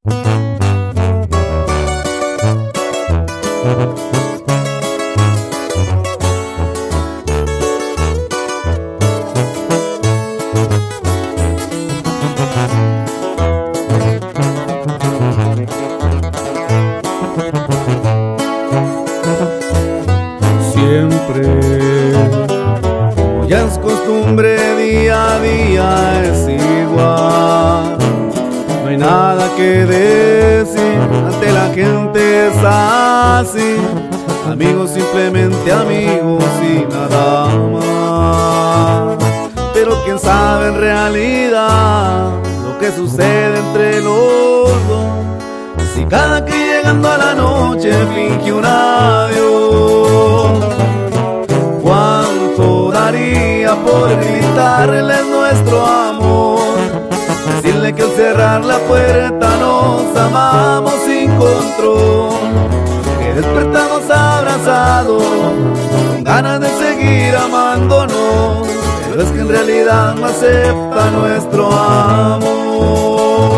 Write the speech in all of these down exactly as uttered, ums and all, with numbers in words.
Siempre, como ya es costumbre, día a día es igual. No hay nada que decir, ante la gente es así. Amigos, simplemente amigos y nada más. Pero quién sabe en realidad lo que sucede entre los dos. Si cada que llegando a la noche finge un adiós. Cuánto daría por gritarle nuestro amor, decirle que al cerrar la puerta nos amamos sin control, que despertamos abrazados con ganas de seguir amándonos, pero es que en realidad no acepta nuestro amor.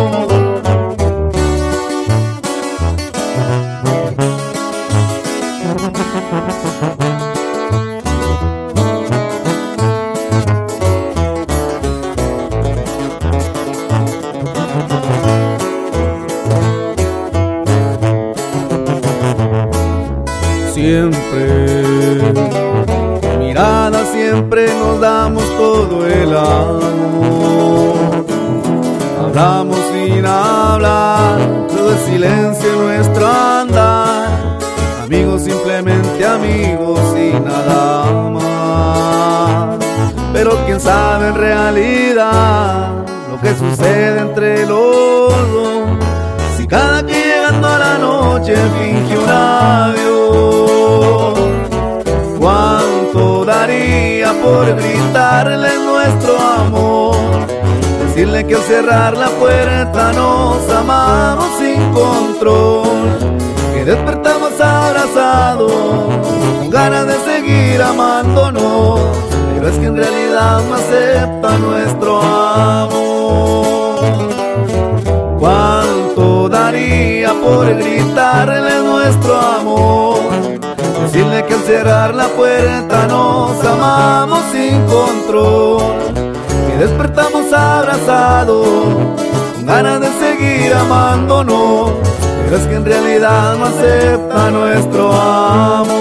Siempre, con mirada siempre nos damos todo el amor. Hablamos sin hablar, todo es silencio en nuestro andar. Amigos, simplemente amigos y nada más. Pero quién sabe en realidad lo que sucede entre los dos. Si cada que llegando a la noche finge un adiós. Cuánto daría por gritarle nuestro amor, decirle que al cerrar la puerta nos amamos sin control, que despertamos abrazados con ganas de seguir amándonos, pero es que en realidad no acepta nuestro amor. Cuánto daría por gritarle nuestro amor, decirle que al cerrar la puerta nos amamos sin control, que despertamos abrazados con ganas de seguir amándonos, pero es que en realidad no acepta nuestro amor.